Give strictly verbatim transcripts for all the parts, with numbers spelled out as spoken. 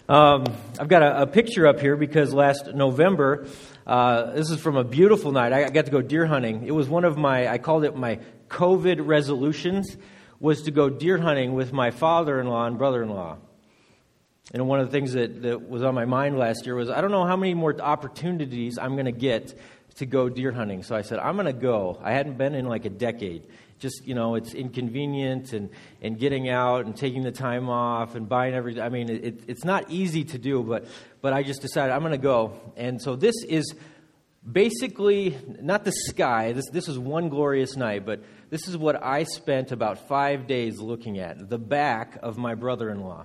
Um, I've got a, a picture up here because last November, uh, this is from a beautiful night. I got to go deer hunting. It was one of my, I called it my COVID resolutions, was to go deer hunting with my father-in-law and brother-in-law. And one of the things that, that was on my mind last year was, I don't know how many more opportunities I'm going to get to go deer hunting. So I said, I'm going to go. I hadn't been in like a decade. Just, you know, it's inconvenient and, and getting out and taking the time off and buying everything. I mean, it, it's not easy to do, but but I just decided I'm going to go. And so this is basically not the sky. This this is one glorious night, but this is what I spent about five days looking at, the back of my brother-in-law.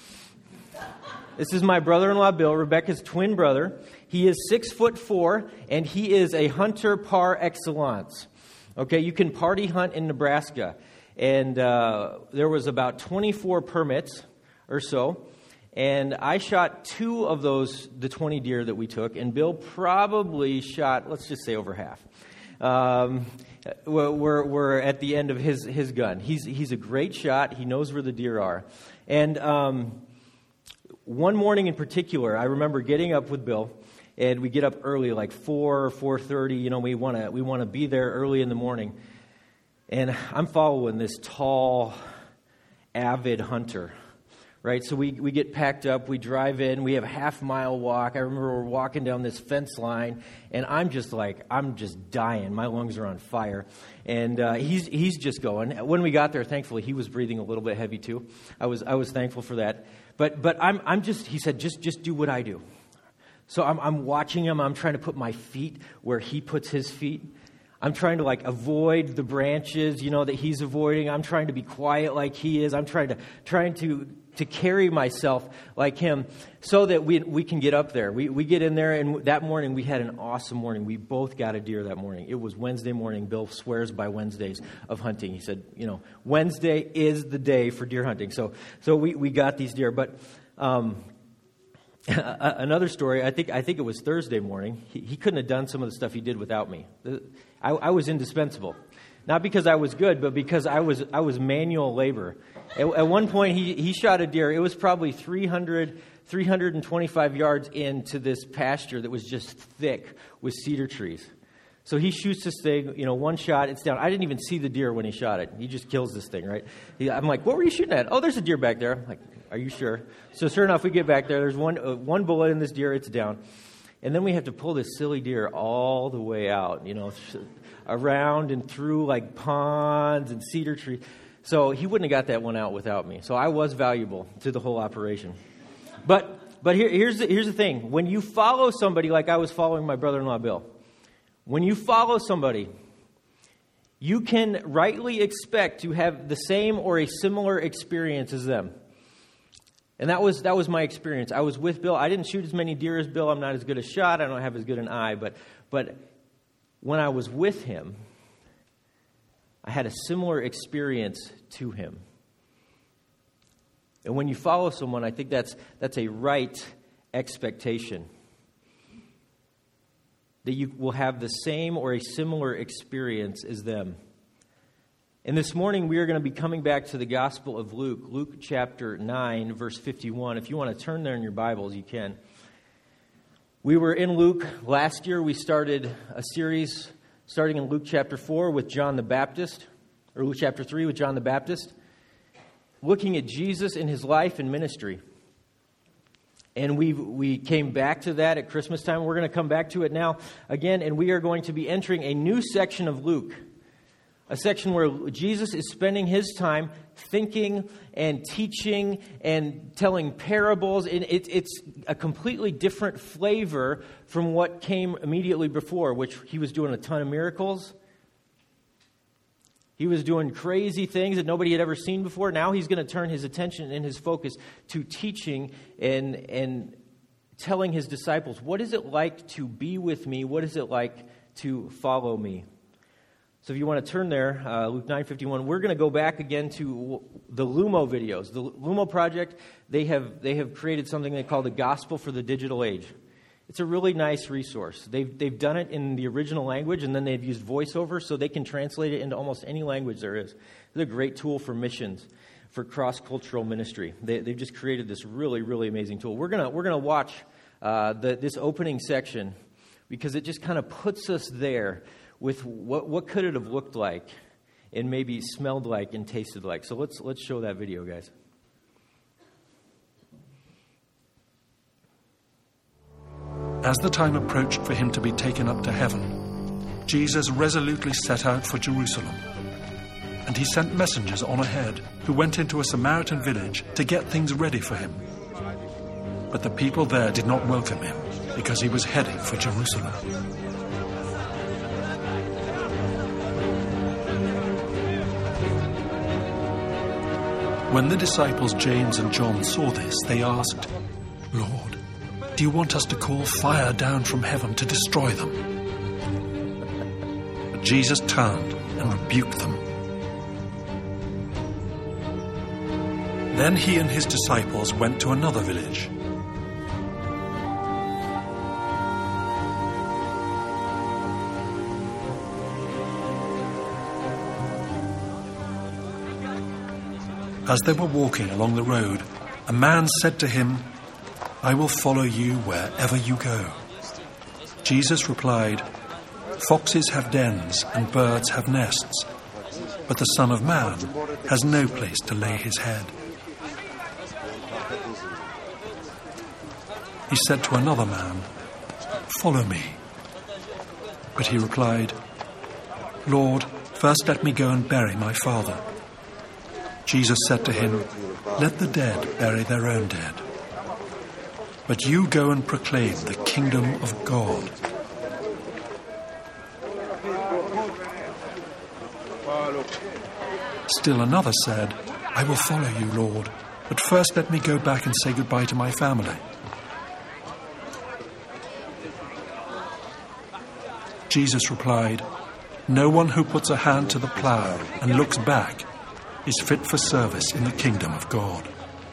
This is my brother-in-law, Bill, Rebecca's twin brother. He is six foot four, and he is a hunter par excellence. Okay, you can party hunt in Nebraska, and uh, there was about twenty-four permits or so, and I shot two of those, the twenty deer that we took, and Bill probably shot, let's just say over half. Um, we're, we're at the end of his, his gun. He's he's a great shot. He knows where the deer are. And um, one morning in particular, I remember getting up with Bill. And we get up early, like four or four thirty. You know, we want to we want to be there early in the morning. And I'm following this tall, avid hunter, right? So we, we get packed up. We drive in. We have a half mile walk. I remember we're walking down this fence line, and I'm just like I'm just dying. My lungs are on fire, and uh, he's he's just going. When we got there, thankfully, he was breathing a little bit heavy too. I was I was thankful for that. But but I'm I'm just he said just just do what I do. So I'm, I'm watching him. I'm trying to put my feet where he puts his feet. I'm trying to like avoid the branches, you know, that he's avoiding. I'm trying to be quiet like he is. I'm trying to trying to to carry myself like him, so that we we can get up there. We we get in there, and that morning we had an awesome morning. We both got a deer that morning. It was Wednesday morning. Bill swears by Wednesdays of hunting. He said, you know, Wednesday is the day for deer hunting. So so we we got these deer, but. Um, Another story, I think I think it was Thursday morning. He, he couldn't have done some of the stuff he did without me. I, I was indispensable. Not because I was good, but because I was I was manual labor. At, at one point, he, he shot a deer. It was probably three hundred, three hundred twenty-five yards into this pasture that was just thick with cedar trees. So he shoots this thing, you know, one shot, it's down. I didn't even see the deer when he shot it. He just kills this thing, right? He, I'm like, what were you shooting at? Oh, there's a deer back there. I'm like, are you sure? So sure enough, we get back there. There's one uh, one bullet in this deer. It's down. And then we have to pull this silly deer all the way out, you know, th- around and through like ponds and cedar trees. So he wouldn't have got that one out without me. So I was valuable to the whole operation. But but here, here's the, here's the thing. When you follow somebody like I was following my brother-in-law, Bill, when you follow somebody, you can rightly expect to have the same or a similar experience as them. And that was that was my experience. I was with Bill. I didn't shoot as many deer as Bill. I'm not as good a shot. I don't have as good an eye. But but when I was with him, I had a similar experience to him. And when you follow someone, I think that's that's a right expectation. That you will have the same or a similar experience as them. And this morning we are going to be coming back to the Gospel of Luke, Luke chapter nine, verse fifty-one. If you want to turn there in your Bibles, you can. We were in Luke last year. We started a series starting in Luke chapter four with John the Baptist, or Luke chapter three with John the Baptist, looking at Jesus in his life and ministry. And we we came back to that at Christmas time. We're going to come back to it now again, and we are going to be entering a new section of Luke, a section where Jesus is spending his time thinking and teaching and telling parables. And it, it's a completely different flavor from what came immediately before, which he was doing a ton of miracles. He was doing crazy things that nobody had ever seen before. Now he's going to turn his attention and his focus to teaching and and telling his disciples, what is it like to be with me? What is it like to follow me? So if you want to turn there, uh, Luke nine fifty-one, we're going to go back again to the Lumo videos. The Lumo Project, they have they have created something they call the Gospel for the Digital Age. It's a really nice resource. They've they've done it in the original language, and then they've used voiceover so they can translate it into almost any language there is. It's a great tool for missions. for cross-cultural ministry. They, they've just created this really, really amazing tool. We're gonna we're gonna watch uh, the, this opening section because it just kind of puts us there with what what could it have looked like, and maybe smelled like and tasted like. So let's let's show that video, guys. As the time approached for him to be taken up to heaven, Jesus resolutely set out for Jerusalem. And he sent messengers on ahead who went into a Samaritan village to get things ready for him. But the people there did not welcome him because he was heading for Jerusalem. When the disciples James and John saw this, they asked, "Lord, do you want us to call fire down from heaven to destroy them?" But Jesus turned and rebuked them. Then he and his disciples went to another village. As they were walking along the road, a man said to him, "I will follow you wherever you go." Jesus replied, "Foxes have dens and birds have nests, but the Son of Man has no place to lay his head." He said to another man, "Follow me." But he replied, "Lord, first let me go and bury my father." Jesus said to him, "Let the dead bury their own dead. But you go and proclaim the kingdom of God." Still another said, "I will follow you, Lord, but first let me go back and say goodbye to my family." Jesus replied, "No one who puts a hand to the plow and looks back is fit for service in the kingdom of God."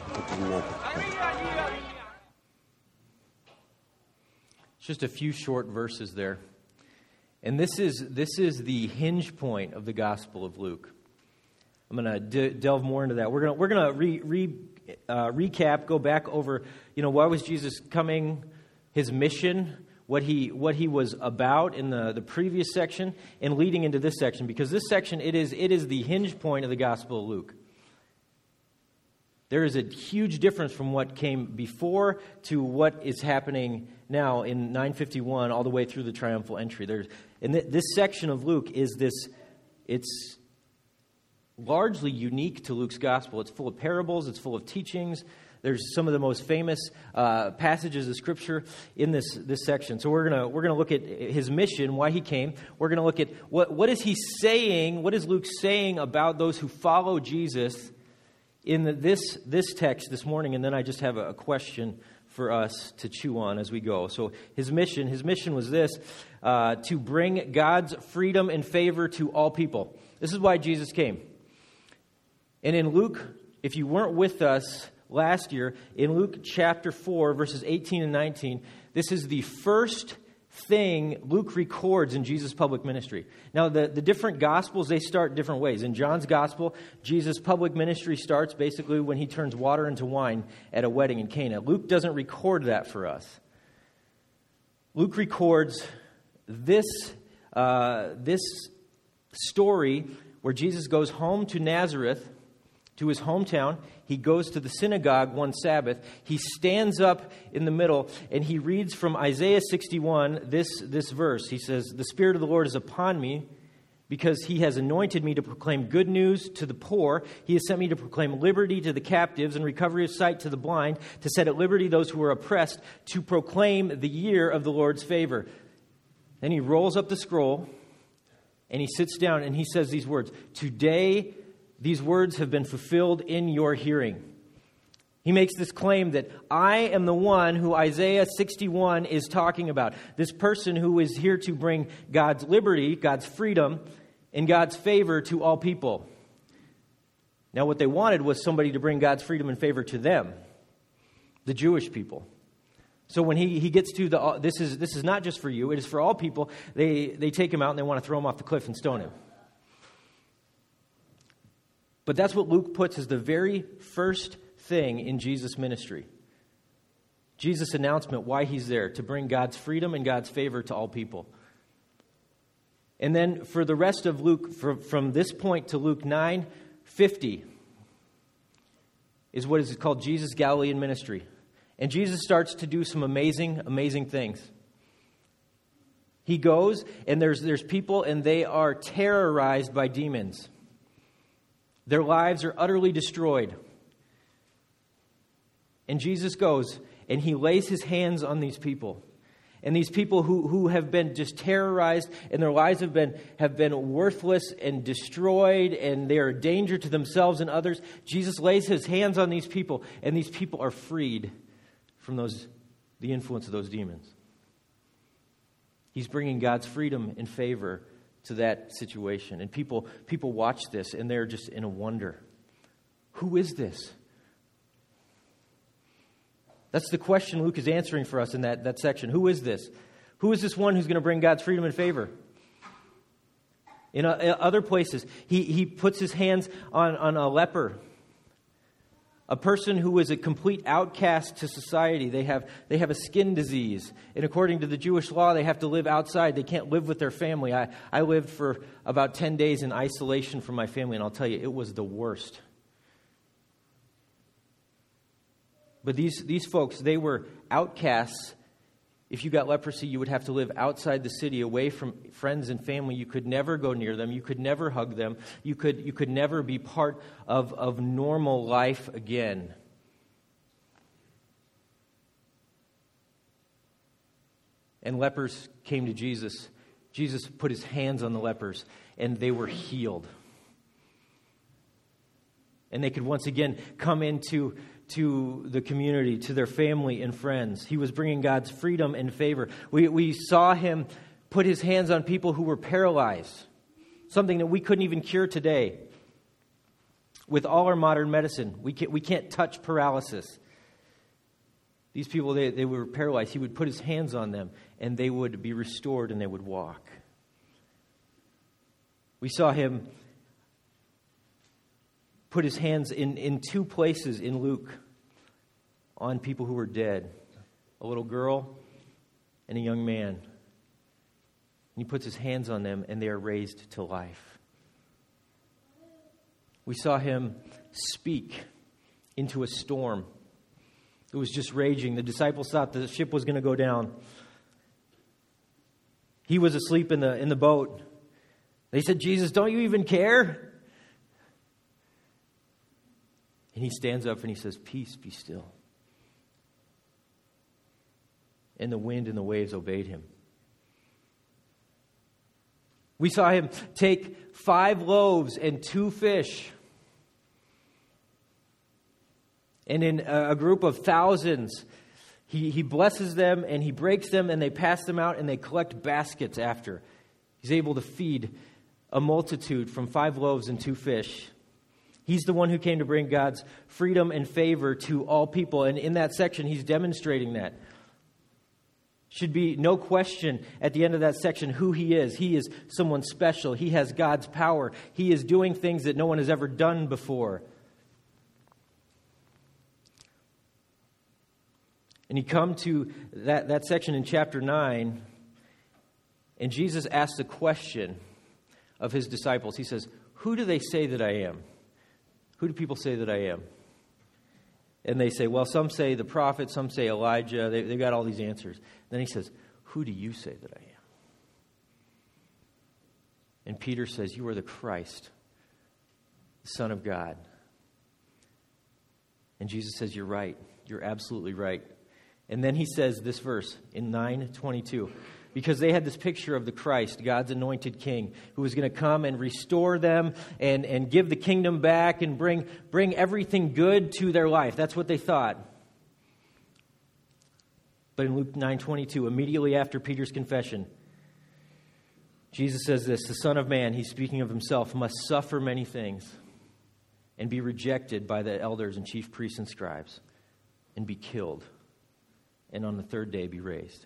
Just a few short verses there. And this is this is the hinge point of the Gospel of Luke. I'm going to de- delve more into that. We're going to we're going to re, re, uh, recap, go back over, you know, why was Jesus coming, his mission, what he what he was about in the, the previous section, and leading into this section, because this section it is it is the hinge point of the Gospel of Luke. There is a huge difference from what came before to what is happening now in nine fifty-one all the way through the triumphal entry. There's and th- this section of Luke is this it's largely unique to Luke's gospel. It's full of parables, it's full of teachings. There's some of the most famous uh, passages of Scripture in this, this section. So we're gonna we're gonna look at his mission, why he came. We're gonna look at what what is he saying, what is Luke saying about those who follow Jesus in the, this this text this morning, and then I just have a, a question for us to chew on as we go. So his mission, his mission was this: uh, to bring God's freedom and favor to all people. This is why Jesus came. And in Luke, if you weren't with us last year, in Luke chapter four, verses eighteen and nineteen, this is the first thing Luke records in Jesus' public ministry. Now, the, the different Gospels, they start different ways. In John's Gospel, Jesus' public ministry starts basically when he turns water into wine at a wedding in Cana. Luke doesn't record that for us. Luke records this, uh, this story where Jesus goes home to Nazareth, to his hometown. He goes to the synagogue one Sabbath. He stands up in the middle and he reads from Isaiah sixty-one this, this verse. He says, "The Spirit of the Lord is upon me because he has anointed me to proclaim good news to the poor. He has sent me to proclaim liberty to the captives and recovery of sight to the blind, to set at liberty those who are oppressed, to proclaim the year of the Lord's favor." Then he rolls up the scroll and he sits down and he says these words, "Today these words have been fulfilled in your hearing." He makes this claim that I am the one who Isaiah sixty-one is talking about. This person who is here to bring God's liberty, God's freedom, and God's favor to all people. Now, what they wanted was somebody to bring God's freedom and favor to them, the Jewish people. So when he, he gets to the, this is this is not just for you, it is for all people, they, they take him out and they want to throw him off the cliff and stone him. But that's what Luke puts as the very first thing in Jesus' ministry. Jesus' announcement, why he's there, to bring God's freedom and God's favor to all people. And then for the rest of Luke, from, from this point to Luke nine fifty, is what is called Jesus' Galilean ministry. And Jesus starts to do some amazing, amazing things. He goes, and there's, there's people, and they are terrorized by demons. Their lives are utterly destroyed. And Jesus goes, and he lays his hands on these people. And these people who, who have been just terrorized, and their lives have been, have been worthless and destroyed, and they are a danger to themselves and others. Jesus lays his hands on these people, and these people are freed from those, the influence of those demons. He's bringing God's freedom and favor to that situation. And people, people watch this, and they're just in a wonder. Who is this? That's the question Luke is answering for us in that, that section. Who is this? Who is this one who's going to bring God's freedom and favor? In, uh, in other places, he, he puts his hands on, on a leper, a person who is a complete outcast to society. They have, they have a skin disease. And according to the Jewish law, they have to live outside. They can't live with their family. I, I lived for about ten days in isolation from my family, and I'll tell you, it was the worst. But these, these folks, they were outcasts. If you got leprosy, you would have to live outside the city, away from friends and family. You could never go near them. You could never hug them. You could, you could never be part of, of normal life again. And lepers came to Jesus. Jesus put his hands on the lepers, and they were healed. And they could once again come into to the community, to their family and friends. He was bringing God's freedom and favor. We, we saw him put his hands on people who were paralyzed, something that we couldn't even cure today. With all our modern medicine, we can't, we can't touch paralysis. These people, they, they were paralyzed. He would put his hands on them, and they would be restored, and they would walk. We saw him put his hands in, in two places in Luke on people who were dead. A little girl and a young man. And he puts his hands on them, and they are raised to life. We saw him speak into a storm. It was just raging. The disciples thought the ship was going to go down. He was asleep in the in the boat. They said, "Jesus, don't you even care?" And he stands up and he says, "Peace, be still." And the wind and the waves obeyed him. We saw him take five loaves and two fish. And in a group of thousands, he, he blesses them and he breaks them and they pass them out and they collect baskets after. He's able to feed a multitude from five loaves and two fish. He's the one who came to bring God's freedom and favor to all people. And in that section, he's demonstrating that. Should be no question at the end of that section who he is. He is someone special. He has God's power. He is doing things that no one has ever done before. And you come to that, that section in chapter nine, and Jesus asks a question of his disciples. He says, "Who do they say that I am? Who do people say that I am?" And they say, well, some say the prophet, some say Elijah. They, they've got all these answers. Then he says, "Who do you say that I am?" And Peter says, "You are the Christ, the Son of God." And Jesus says, "You're right. You're absolutely right." And then he says this verse in nine twenty-two. Because they had this picture of the Christ, God's anointed king, who was going to come and restore them and, and give the kingdom back and bring, bring everything good to their life. That's what they thought. But in Luke nine twenty-two, immediately after Peter's confession, Jesus says this, "The Son of Man," he's speaking of himself, "must suffer many things and be rejected by the elders and chief priests and scribes and be killed, and on the third day be raised."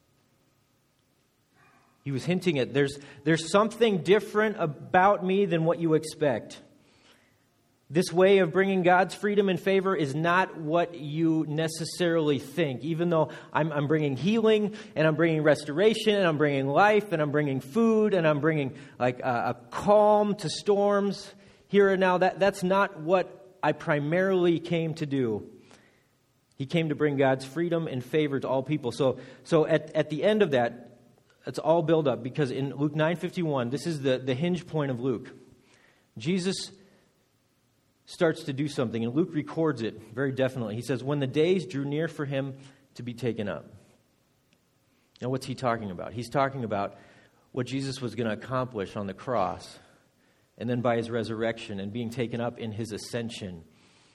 He was hinting at there's, there's something different about me than what you expect. This way of bringing God's freedom and favor is not what you necessarily think. Even though I'm, I'm bringing healing, and I'm bringing restoration, and I'm bringing life, and I'm bringing food, and I'm bringing like a, a calm to storms here and now, that, that's not what I primarily came to do. He came to bring God's freedom and favor to all people. So, so at, at the end of that, it's all build up, because in Luke nine fifty-one, this is the, the hinge point of Luke. Jesus starts to do something, and Luke records it very definitely. He says, when the days drew near for him to be taken up. Now, what's he talking about? He's talking about what Jesus was going to accomplish on the cross, and then by his resurrection and being taken up in his ascension.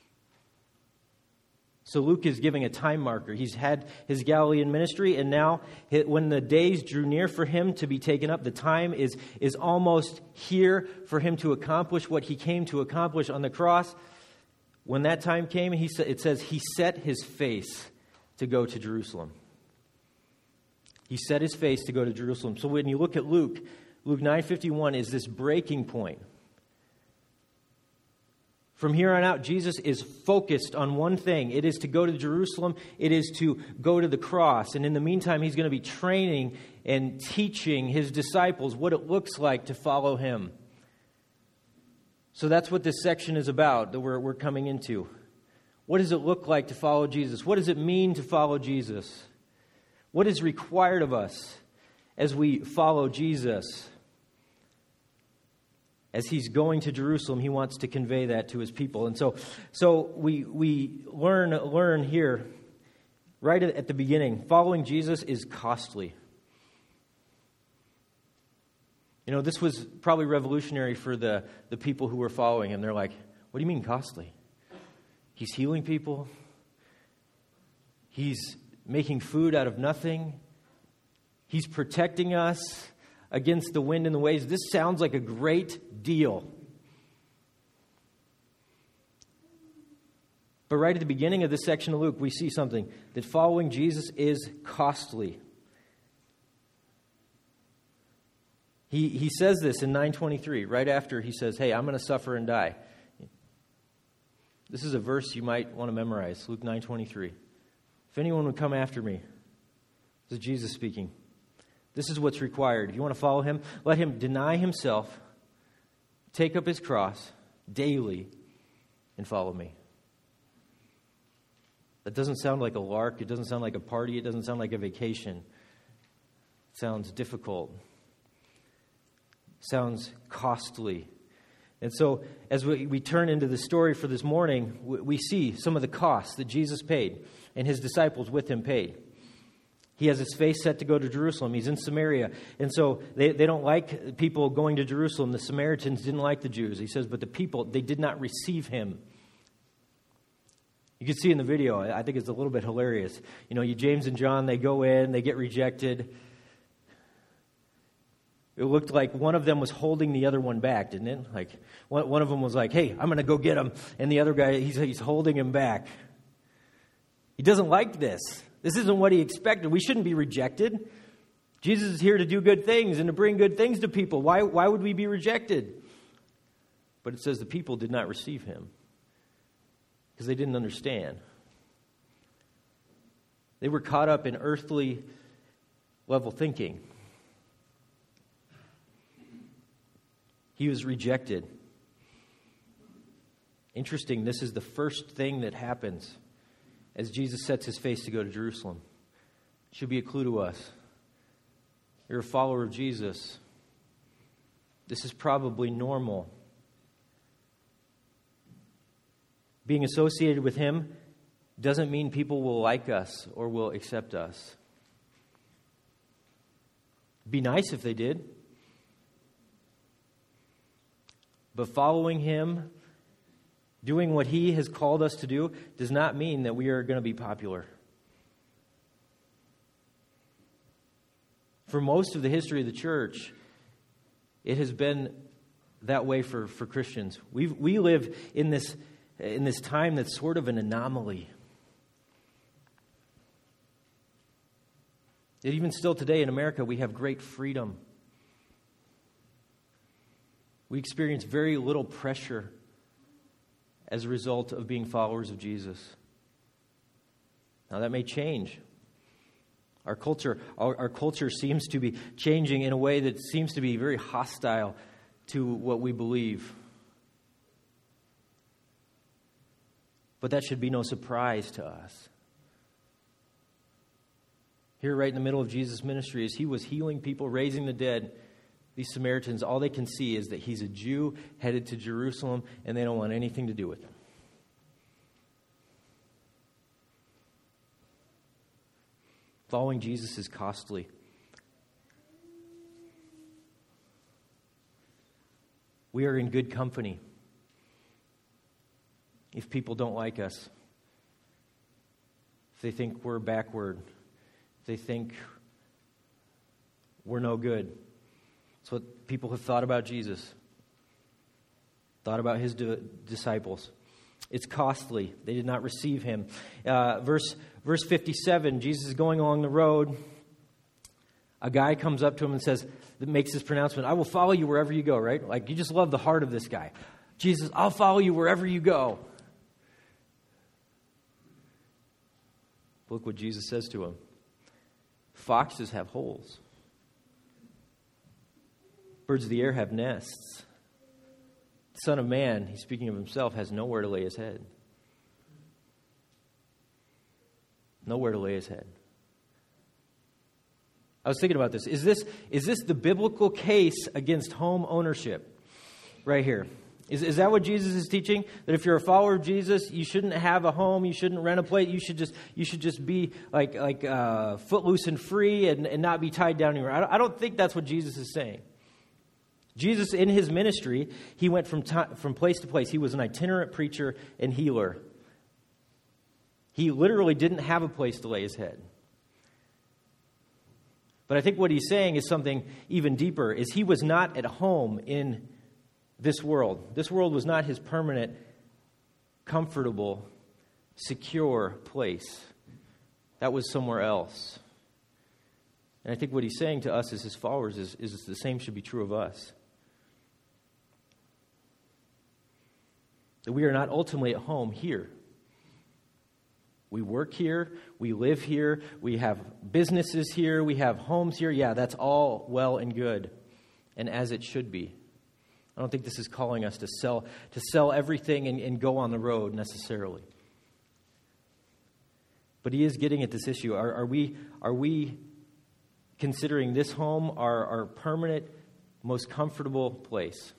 So Luke is giving a time marker. He's had his Galilean ministry, and now when the days drew near for him to be taken up, the time is, is almost here for him to accomplish what he came to accomplish on the cross. When that time came, he sa- it says he set his face to go to Jerusalem. He set his face to go to Jerusalem. So when you look at Luke, Luke nine fifty-one is this breaking point. From here on out, Jesus is focused on one thing. It is to go to Jerusalem. It is to go to the cross. And in the meantime, he's going to be training and teaching his disciples what it looks like to follow him. So that's what this section is about that we're, we're coming into. What does it look like to follow Jesus? What does it mean to follow Jesus? What is required of us as we follow Jesus? As he's going to Jerusalem, he wants to convey that to his people. And so so we we learn learn here, right at the beginning, following Jesus is costly. You know, this was probably revolutionary for the, the people who were following him. They're like, what do you mean costly? He's healing people. He's making food out of nothing. He's protecting us against the wind and the waves. This sounds like a great deal. But right at the beginning of this section of Luke, we see something, that following Jesus is costly. He he says this in nine twenty-three, right after he says, hey, I'm going to suffer and die. This is a verse you might want to memorize, Luke nine twenty-three. If anyone would come after me, this is Jesus speaking. This is what's required. If you want to follow him, let him deny himself, take up his cross daily, and follow me. That doesn't sound like a lark. It doesn't sound like a party. It doesn't sound like a vacation. It sounds difficult. It sounds costly. And so as we, we turn into the story for this morning, we, we see some of the costs that Jesus paid and his disciples with him paid. He has his face set to go to Jerusalem. He's in Samaria. And so they, they don't like people going to Jerusalem. The Samaritans didn't like the Jews. He says, but the people, they did not receive him. You can see in the video, I think it's a little bit hilarious. You know, you James and John, they go in, they get rejected. It looked like one of them was holding the other one back, didn't it? Like one, one of them was like, hey, I'm going to go get him. And the other guy, he's, he's holding him back. He doesn't like this. This isn't what he expected. We shouldn't be rejected. Jesus is here to do good things and to bring good things to people. Why, why would we be rejected? But it says the people did not receive him because they didn't understand. They were caught up in earthly level thinking. He was rejected. Interesting, this is the first thing that happens as Jesus sets his face to go to Jerusalem. It should be a clue to us. You're a follower of Jesus. This is probably normal. Being associated with him doesn't mean people will like us or will accept us. It'd be nice if they did. But following him, doing what he has called us to do, does not mean that we are going to be popular. For most of the history of the church, it has been that way for, for Christians. We we live in this in this time that's sort of an anomaly. Yet even still today in America, we have great freedom. We experience very little pressure as a result of being followers of Jesus. Now that may change. Our culture, our, our culture seems to be changing in a way that seems to be very hostile to what we believe. But that should be no surprise to us. Here, right in the middle of Jesus' ministry, as he was healing people, raising the dead, these Samaritans, all they can see is that he's a Jew headed to Jerusalem, and they don't want anything to do with him. Following Jesus is costly. We are in good company if people don't like us, if they think we're backward, if they think we're no good. That's what people have thought about Jesus, thought about his di- disciples. It's costly. They did not receive him. Uh, verse verse fifty-seven, Jesus is going along the road. A guy comes up to him and says, that makes this pronouncement, I will follow you wherever you go, right? Like, you just love the heart of this guy. Jesus, I'll follow you wherever you go. Look what Jesus says to him. Foxes have holes. Birds of the air have nests. The Son of Man, he's speaking of himself, has nowhere to lay his head. Nowhere to lay his head. I was thinking about this. Is this is this the biblical case against home ownership? Right here. Is, is that what Jesus is teaching? That if you're a follower of Jesus, you shouldn't have a home, you shouldn't rent a place, you should just you should just be like like uh, footloose and free and, and not be tied down anywhere. I don't, I don't think that's what Jesus is saying. Jesus, in his ministry, he went from t- from place to place. He was an itinerant preacher and healer. He literally didn't have a place to lay his head. But I think what he's saying is something even deeper, is he was not at home in this world. This world was not his permanent, comfortable, secure place. That was somewhere else. And I think what he's saying to us as his followers is, is the same should be true of us. That we are not ultimately at home here. We work here, we live here, we have businesses here, we have homes here. Yeah, that's all well and good, and as it should be. I don't think this is calling us to sell to sell everything and, and go on the road necessarily. But he is getting at this issue. Are, are we are we considering this home our, our permanent, most comfortable place?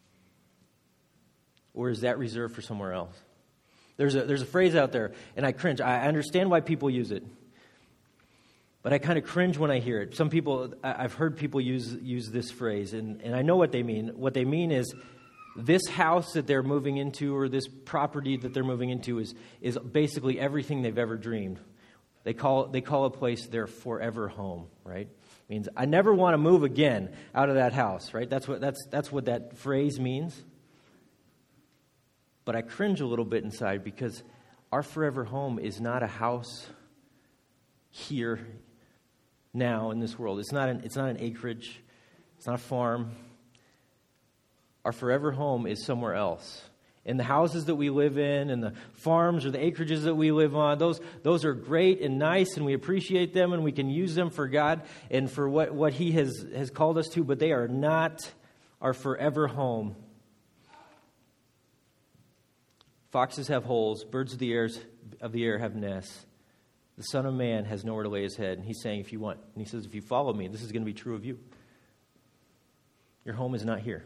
Or is that reserved for somewhere else? There's a there's a phrase out there, and I cringe. I understand why people use it, but I kind of cringe when I hear it. Some people, I've heard people use use this phrase, and, and I know what they mean. What they mean is this house that they're moving into or this property that they're moving into is is basically everything they've ever dreamed. They call they call a place their forever home, right? It means I never want to move again out of that house, right? That's what that's that's what that phrase means. But I cringe a little bit inside because our forever home is not a house here, now, in this world. It's not an, it's not an acreage. It's not a farm. Our forever home is somewhere else. And the houses that we live in and the farms or the acreages that we live on, those those are great and nice, and we appreciate them, and we can use them for God and for what, what He has, has called us to, but they are not our forever home. Foxes have holes, birds of the air of the air have nests. The Son of Man has nowhere to lay his head. And he's saying, if you want, and he says, if you follow me, this is going to be true of you. Your home is not here.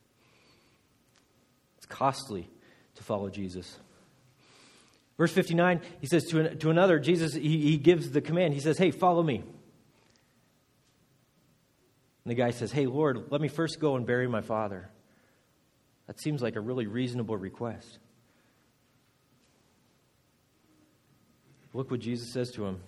It's costly to follow Jesus. Verse fifty-nine, he says to, an, to another, Jesus, he, he gives the command. He says, hey, follow me. And the guy says, hey, Lord, let me first go and bury my father. That seems like a really reasonable request. Look what Jesus says to him.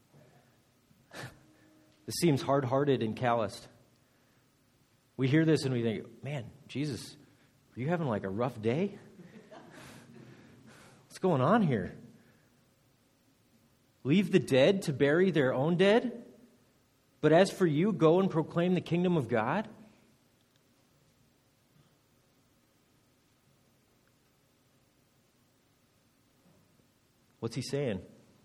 This seems hard-hearted and calloused. We hear this and we think, man, Jesus, are you having like a rough day? What's going on here? Leave the dead to bury their own dead? But as for you, go and proclaim the kingdom of God? What's he saying?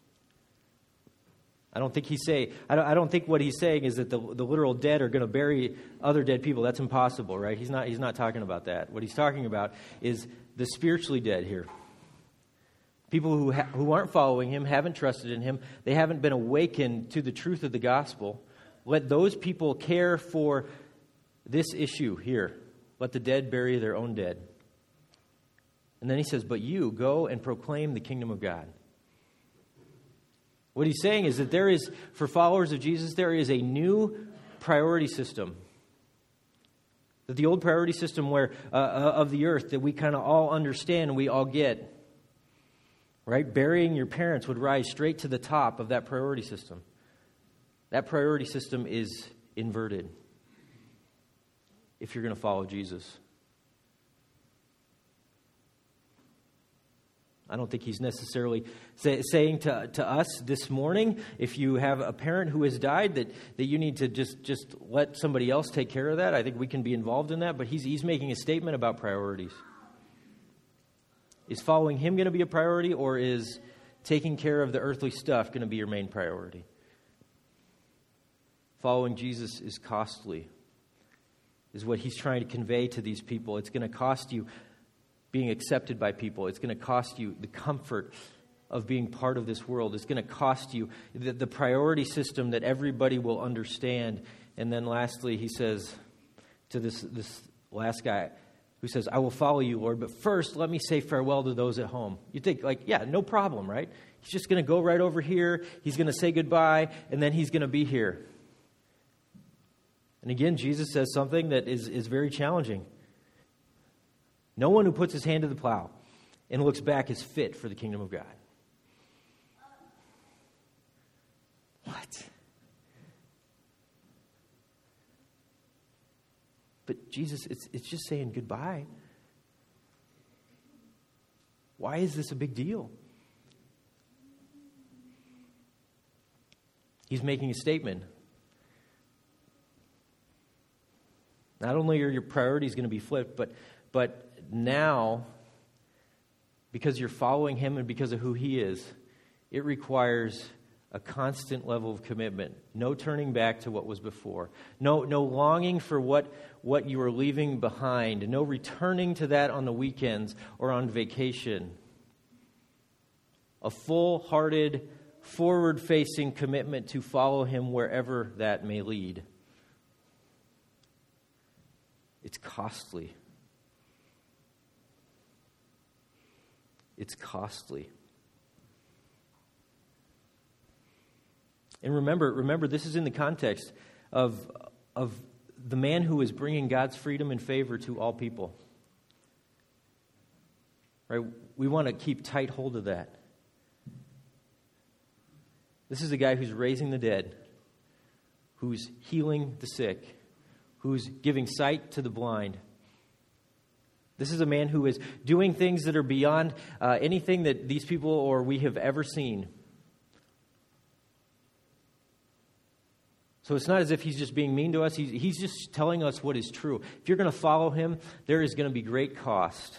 I don't think he's saying, I don't, I don't think what he's saying is that the, the literal dead are going to bury other dead people. That's impossible, right? He's not, he's not talking about that. What he's talking about is the spiritually dead here. People who ha- who aren't following him, haven't trusted in him, they haven't been awakened to the truth of the gospel. Let those people care for this issue here. Let the dead bury their own dead. And then he says, but you go and proclaim the kingdom of God. What he's saying is that there is, for followers of Jesus, there is a new priority system. That the old priority system where uh, of the earth that we kind of all understand and we all get, right? Burying your parents would rise straight to the top of that priority system. That priority system is inverted if you're going to follow Jesus. I don't think he's necessarily say, saying to, to us this morning, if you have a parent who has died, that, that you need to just, just let somebody else take care of that. I think we can be involved in that, but he's, he's making a statement about priorities. Is following him going to be a priority, or is taking care of the earthly stuff going to be your main priority? Following Jesus is costly, is what he's trying to convey to these people. It's going to cost you being accepted by people. It's going to cost you the comfort of being part of this world. It's going to cost you the, the priority system that everybody will understand. And then lastly, he says to this, this last guy who says, I will follow you, Lord, but first let me say farewell to those at home. You think, like, yeah, no problem, right? He's just going to go right over here. He's going to say goodbye, and then he's going to be here. And again, Jesus says something that is, is very challenging. No one who puts his hand to the plow and looks back is fit for the kingdom of God. What? But Jesus, it's, it's just saying goodbye. Why is this a big deal? He's making a statement. Not only are your priorities going to be flipped, but but now, because you're following him and because of who he is, it requires a constant level of commitment. No turning back to what was before. No, no longing for what, what you are leaving behind. No returning to that on the weekends or on vacation. A full-hearted, forward-facing commitment to follow him wherever that may lead. It's costly. It's costly. And remember, remember, this is in the context of, of the man who is bringing God's freedom and favor to all people. Right? We want to keep tight hold of that. This is a guy who's raising the dead, who's healing the sick, who's giving sight to the blind. This is a man who is doing things that are beyond uh, anything that these people or we have ever seen. So it's not as if he's just being mean to us. He's, he's just telling us what is true. If you're going to follow him, there is going to be great cost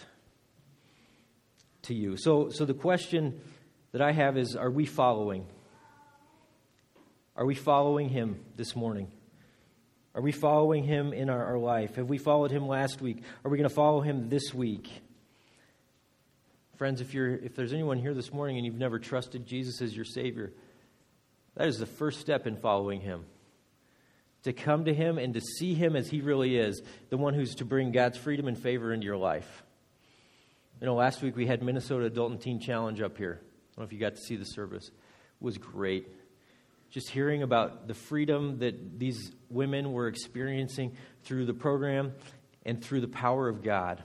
to you. So, so the question that I have is, are we following? Are we following him this morning? Are we following him in our, our life? Have we followed him last week? Are we going to follow him this week? Friends, if you're if there's anyone here this morning and you've never trusted Jesus as your Savior, that is the first step in following him. To come to him and to see him as he really is, the one who's to bring God's freedom and favor into your life. You know, last week we had Minnesota Adult and Teen Challenge up here. I don't know if you got to see the service. It was great. Just hearing about the freedom that these women were experiencing through the program and through the power of God.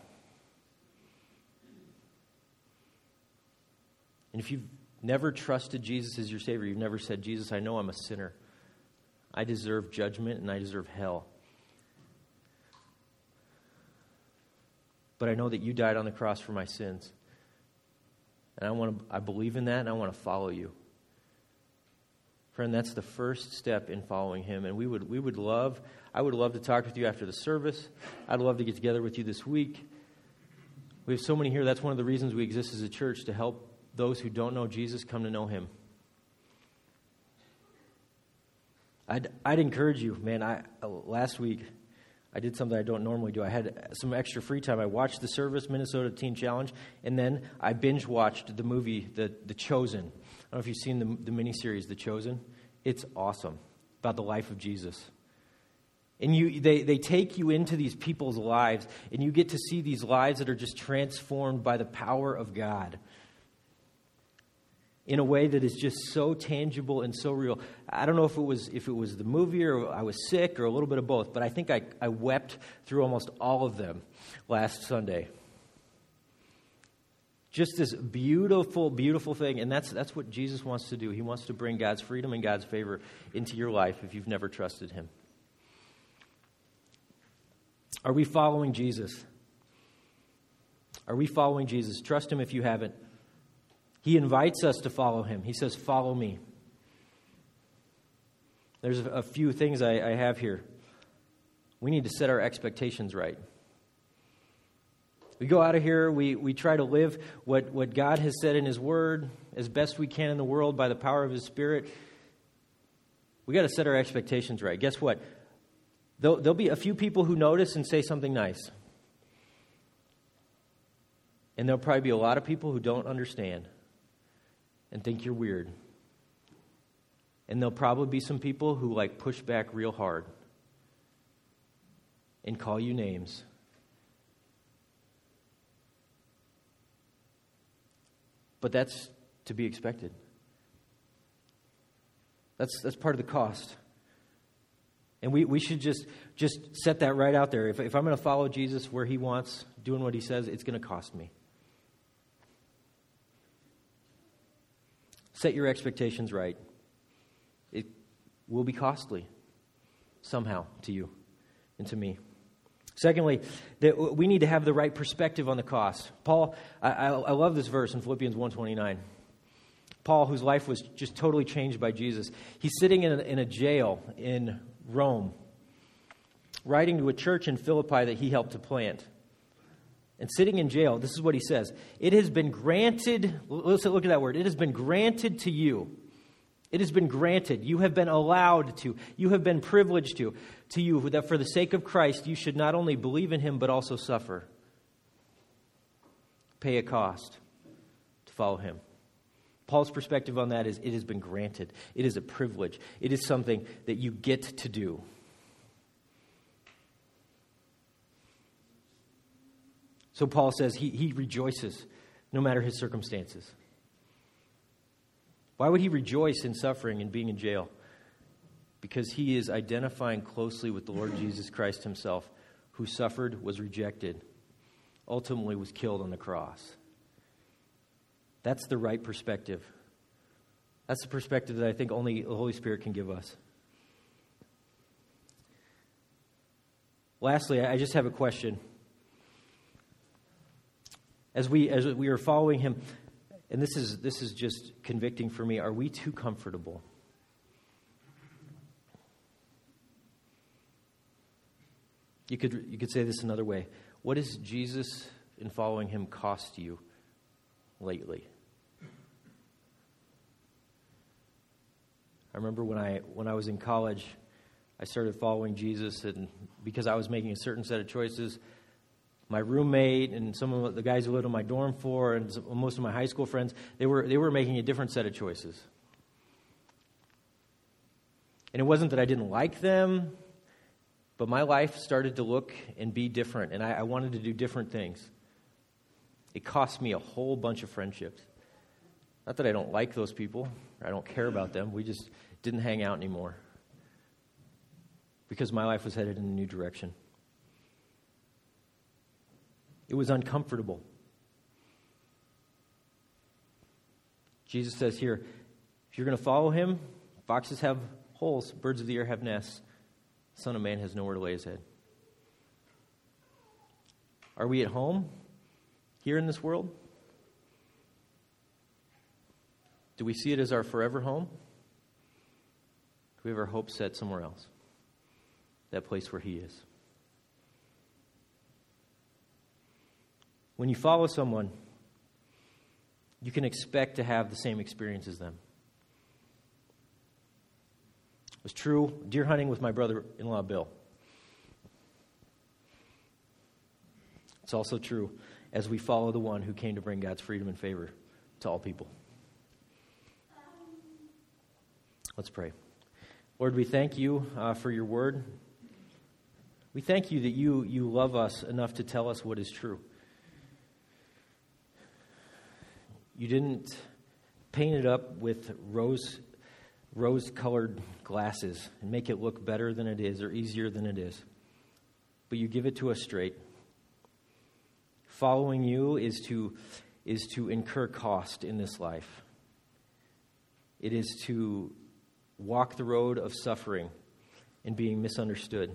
And if you've never trusted Jesus as your Savior, you've never said, Jesus, I know I'm a sinner. I deserve judgment and I deserve hell. But I know that you died on the cross for my sins. And I want to, I believe in that and I want to follow you. Friend, that's the first step in following him. And we would we would love, I would love to talk with you after the service. I'd love to get together with you this week. We have so many here. That's one of the reasons we exist as a church, to help those who don't know Jesus come to know him. I'd, I'd encourage you, man. I last week, I did something I don't normally do. I had some extra free time. I watched the service, Minnesota Teen Challenge, and then I binge-watched the movie, The The Chosen. I don't know if you've seen the, the miniseries, The Chosen. It's awesome, about the life of Jesus. And you, they, they take you into these people's lives, and you get to see these lives that are just transformed by the power of God in a way that is just so tangible and so real. I don't know if it was if it was the movie or I was sick or a little bit of both, but I think I, I wept through almost all of them last Sunday. Just this beautiful, beautiful thing, and that's that's what Jesus wants to do. He wants to bring God's freedom and God's favor into your life if you've never trusted him. Are we following Jesus? Are we following Jesus? Trust him if you haven't. He invites us to follow him. He says, follow me. There's a few things I, I have here. We need to set our expectations right. We go out of here, we, we try to live what, what God has said in his word as best we can in the world by the power of his Spirit. We got to set our expectations right. Guess what? There'll, there'll be a few people who notice and say something nice. And there'll probably be a lot of people who don't understand and think you're weird. And there'll probably be some people who like push back real hard and call you names. But that's to be expected. That's that's part of the cost. And we, we should just just set that right out there. If, if I'm going to follow Jesus where he wants, doing what he says, it's going to cost me. Set your expectations right. It will be costly somehow to you and to me. Secondly, that we need to have the right perspective on the cost. Paul, I, I, I love this verse in Philippians one twenty-nine. Paul, whose life was just totally changed by Jesus, he's sitting in a, in a jail in Rome, writing to a church in Philippi that he helped to plant. And sitting in jail, this is what he says. It has been granted, let's look at that word. It has been granted to you. It has been granted. You have been allowed to. You have been privileged to. To you, that for the sake of Christ, you should not only believe in him, but also suffer. Pay a cost to follow him. Paul's perspective on that is it has been granted. It is a privilege. It is something that you get to do. So Paul says he, he rejoices no matter his circumstances. Why would he rejoice in suffering and being in jail? Because he is identifying closely with the Lord Jesus Christ himself, who suffered, was rejected, ultimately was killed on the cross. That's the right perspective. That's the perspective that I think only the Holy Spirit can give us. Lastly, I just have a question. As we as we are following him, and this is this is just convicting for me, are we too comfortable? You could you could say this another way. What has Jesus in following him cost you lately? I remember when I when I was in college, I started following Jesus, and because I was making a certain set of choices, my roommate and some of the guys who lived on my dorm floor and some, most of my high school friends, they were they were making a different set of choices. And it wasn't that I didn't like them, but my life started to look and be different, and I, I wanted to do different things. It cost me a whole bunch of friendships. Not that I don't like those people, or I don't care about them. We just didn't hang out anymore because my life was headed in a new direction. It was uncomfortable. Jesus says here, if you're going to follow him, foxes have holes, birds of the air have nests. The Son of Man has nowhere to lay his head. Are we at home here in this world? Do we see it as our forever home? Do we have our hope set somewhere else? That place where he is. When you follow someone, you can expect to have the same experience as them. It was true deer hunting with my brother-in-law, Bill. It's also true as we follow the one who came to bring God's freedom and favor to all people. Let's pray. Lord, we thank you uh, for your word. We thank you that you, you love us enough to tell us what is true. You didn't paint it up with rose, rose-colored glasses and make it look better than it is or easier than it is. But you give it to us straight. Following you is to, is to incur cost in this life. It is to walk the road of suffering and being misunderstood.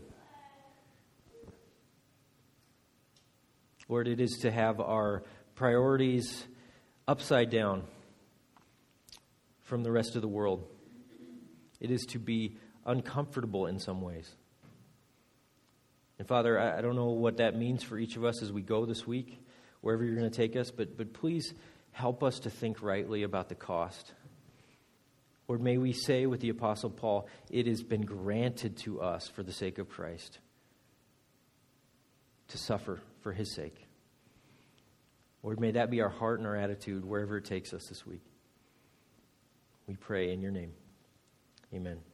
Lord, it is to have our priorities upside down from the rest of the world. It is to be uncomfortable in some ways. And Father, I, I don't know what that means for each of us as we go this week, wherever you're going to take us, but, but please help us to think rightly about the cost. Lord, may we say with the Apostle Paul, it has been granted to us for the sake of Christ to suffer for his sake. Lord, may that be our heart and our attitude wherever it takes us this week. We pray in your name. Amen.